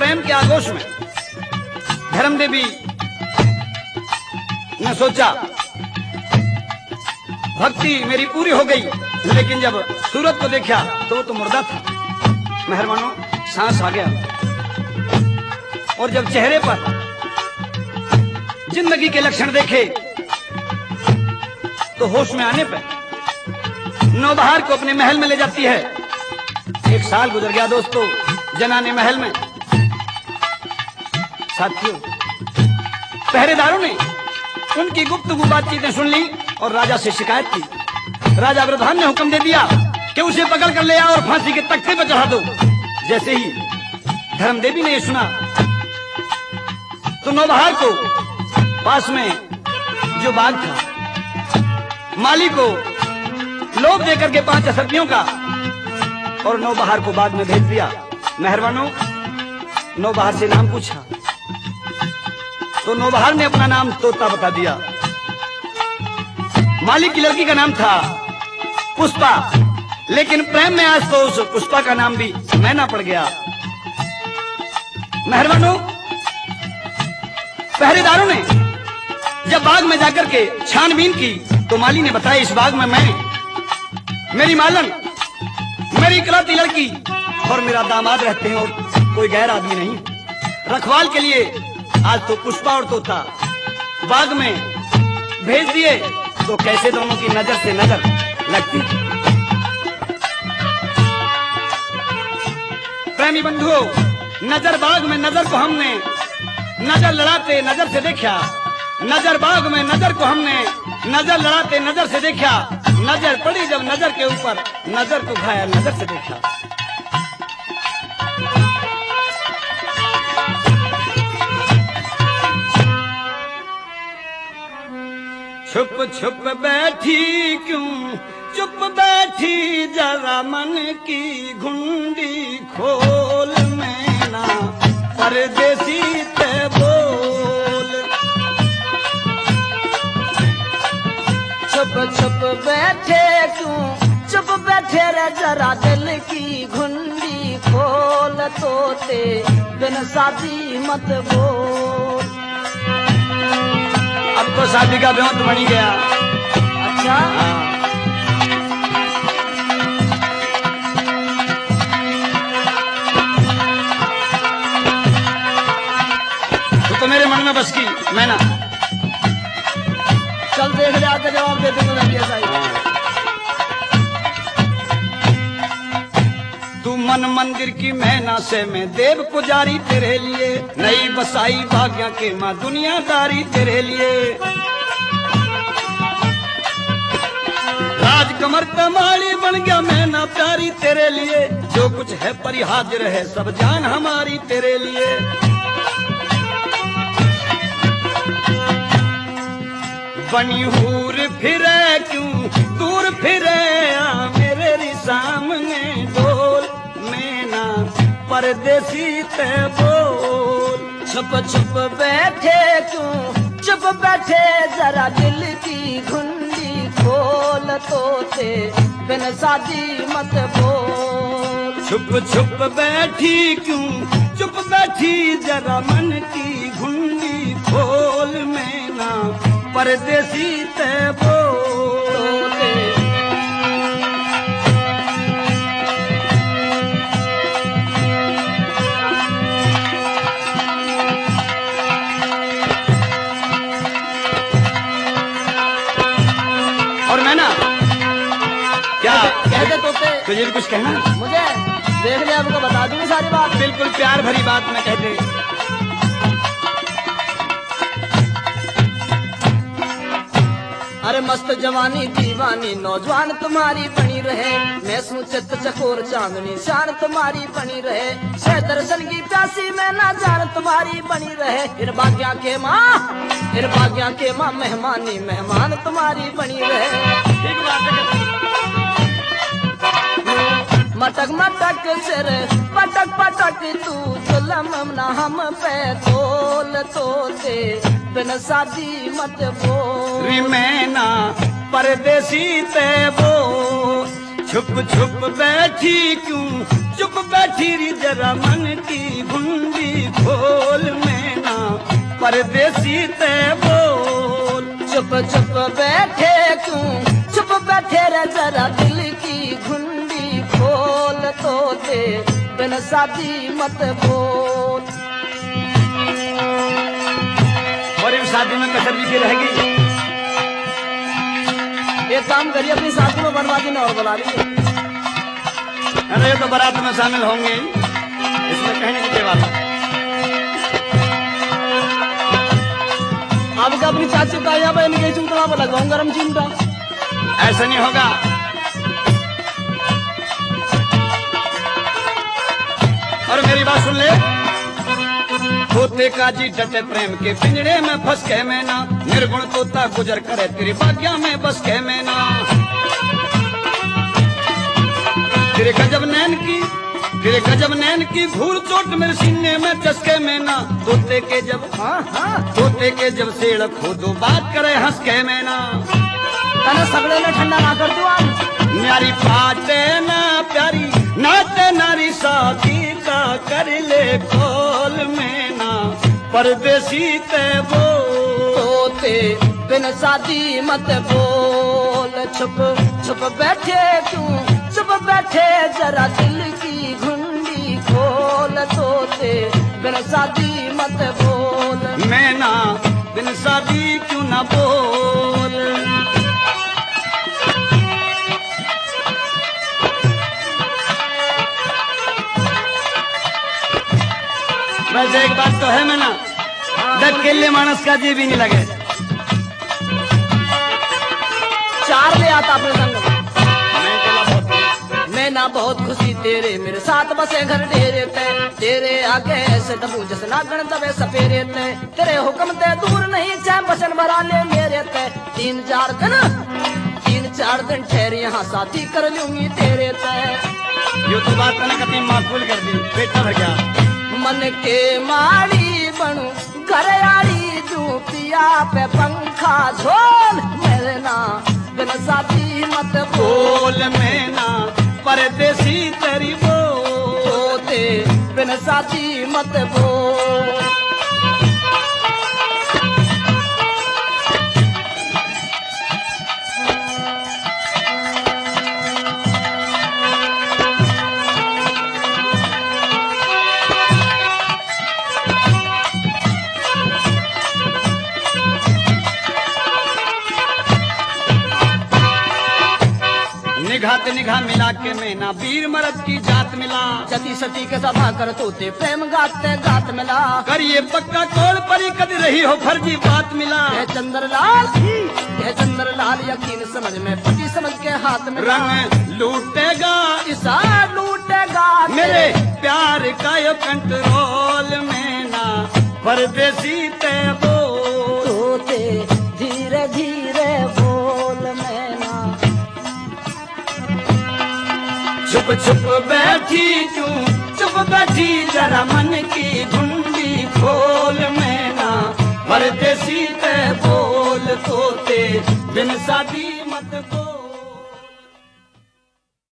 प्रेम के आगोश में धर्म देवी ने सोचा भक्ति मेरी पूरी हो गई, लेकिन जब सूरत को देखा तो वो तो मुर्दा था। मेहरबानों, सांस आ गया और जब चेहरे पर जिंदगी के लक्षण देखे तो होश में आने पर नौबहार को अपने महल में ले जाती है। 1 साल गुजर गया दोस्तों जनाने महल में। साथियों, पहरेदारों ने उनकी गुप्तगू बातचीतें सुन ली और राजा से शिकायत की। राजा वृद्धान ने हुक्म दे दिया कि उसे पकड़ कर ले आओ और फांसी के तख्ते पर चढ़ा दो। जैसे ही धर्मदेवी ने यह सुना तो नौबहार को पास में जो बाग था माली को लोभ देकर के 5 असरपियों का और नौबहार को बाग में भेज दिया। मेहरबानों, नौबहार से नाम पूछा तो नौबहार ने अपना नाम तोता बता दिया। मालिक की लड़की का नाम था पुष्पा, लेकिन प्रेम में आज तो उस पुष्पा का नाम भी मैना पड़ गया। मेहरबानों, पहरेदारों ने जब बाग में जाकर के छानबीन की तो माली ने बताया इस बाग में मैं, मेरी मालन, मेरी इकलौती लड़की और मेरा दामाद रहते हैं और कोई गैर आदमी नहीं। रखवाल के लिए आज तो पुष्पा और तोता बाग में भेज दिए तो कैसे दोनों की नजर से नजर लगती। प्रेमी बंधुओं, नजर बाग में नजर को हमने नजर लड़ाते नजर से देखा। नजर बाग में नजर को हमने नजर लड़ाते नजर से देखा। नजर पड़ी जब नजर के ऊपर नजर को खाया नजर से देखा। छुप छुप बैठी क्यों चुप बैठी, जरा मन की घुंडी खोल, मैना परदेसी ते बोल। छुप छुप बैठे क्यों चुप बैठे रे, जरा दिल की घुंडी खोल, तोते बिन शादी मत बोल। अब तो शादी का ब्योंत बन गया। अच्छा, तो मेरे मन में बस की मैना। चल देख ले, आके जवाब दे दूंगा मैं कैसा ही। तू मन मंदिर की मैना से मैं देव पुजारी तेरे लिए, नई बसाई भाग्या के माँ दुनियादारी तेरे लिए। राजकमर कमाली बन गया मैना प्यारी तेरे लिए, जो कुछ है परिहाजिर है सब जान हमारी तेरे लिए। बनी हूर फिरे क्यों दूर फिरे, आ मेरे सामने डोल, मैना परदेसी ते बोल। छुप छुप बैठे क्यों चुप बैठे, जरा दिल की घुंडी खोल, तोते बिन शादी मत बोल। छुप छुप बैठी क्यों चुप बैठी, जरा मन की घुंडी खोल, मैना परदेसी ते बोल। और मैना क्या कहते तोते, तुझे भी कुछ कहना? मुझे देख ले, आपको बता दूंगी सारी बात। बिल्कुल प्यार भरी बात मैं कहते। अरे मस्त जवानी दीवानी नौजवान तुम्हारी बनी रहे, मैं चित्त चकोर चांदनी शान तुम्हारी बनी रहे। शह दर्शन की प्यासी मैं ना जान तुम्हारी बनी रहे। इन भाग्या के माँ मेहमानी मेहमान तुम्हारी बनी रहे। ठीक बात है। मटक मटक सिर पटक पटक, तू जुलम न हम पे तोल, तोते बिन शादी मत बोल। मैना परदेसी ते बोल। छुप छुप बैठी क्यों चुप बैठी री जरा मन की गुंडी खोल में ना परदेसी ते बोल। चुप चुप बैठे क्यों चुप बैठे रे जरा दिल की घुंडी खोल तो दे बिन शादी मत बोल। और इस शादी में कसर लिखी रहेगी। एक काम करिए अपनी शादी में बर्बादी न और बुला लीजिए। अरे ये तो बारात में शामिल होंगे, इसमें कहने की क्या बात है। अब का अपनी चाची का या बहन के चूतना पर लगवाऊं गरम चिमटा। ऐसा नहीं होगा। और मेरी बात सुन ले। तोते का जी डटे प्रेम के पिंजड़े में फंस के मैं ना निर्गुण तोता गुजर करे तेरी भाग्या में बस के मैं ना। तेरे गजब नैन की भूल चोट मेरे सीने में चस्के में ना। तोते के जब सेड़ खोदो बात करे हंस के मैं ना। सगड़े में ठंडा ना कर दो न्यारी पाटे ना प्यारी नाते नारी शादी का कर ले खोल में ना परदेसी ते बोल। तोते बिन शादी मत बोल। छुप छुप बैठे क्यों चुप बैठे जरा दिल की घुंडी खोल। तोते बिन शादी मत बोल। मैं ना बिन शादी क्यों ना बोल। वैसे एक बात तो है मैं ना अकेले मानस का जी भी नहीं लगे। चार ले आता अपने संग मैं ना बहुत खुशी तेरे मेरे साथ बसे घर डेरे तेरे आगे ऐसे दबू जस नागण दबे सपेरे तेरे हुक्म ते दूर नहीं चाहे बचन भरा ले मेरे तीन चार दिन ठहरे यहाँ शादी कर लूंगी तेरे ये तो बात मैंने कभी माकूल कर दी बेटा भैया। मन के माड़ी बनू घर आड़ी जू पिया पे पंखा झोल। मेरे ना बिन शादी मत बोल में ना परदेसी तेरी बोल। तोते बिन शादी मत बोल। निगाह मिला के मैं ना वीर मर्द की जात मिला। सती सती के सभा कर तोते प्रेम गाते गात मिला। करिए पक्का कौल परी कद रही हो फर्जी बात मिला। चंद्रलाल यकीन समझ में पति समझ के हाथ में रंग लूटेगा ईसा लूटेगा मेरे प्यार का यो कंट्रोल में ना परदेसी ते बोल। तोते धीरे धीरे बोल में ना। चुप चुप बैठी क्यों चुप बैठी जरा मन की घुंडी खोल में ना परदेसी ते बोल। तोते बिन शादी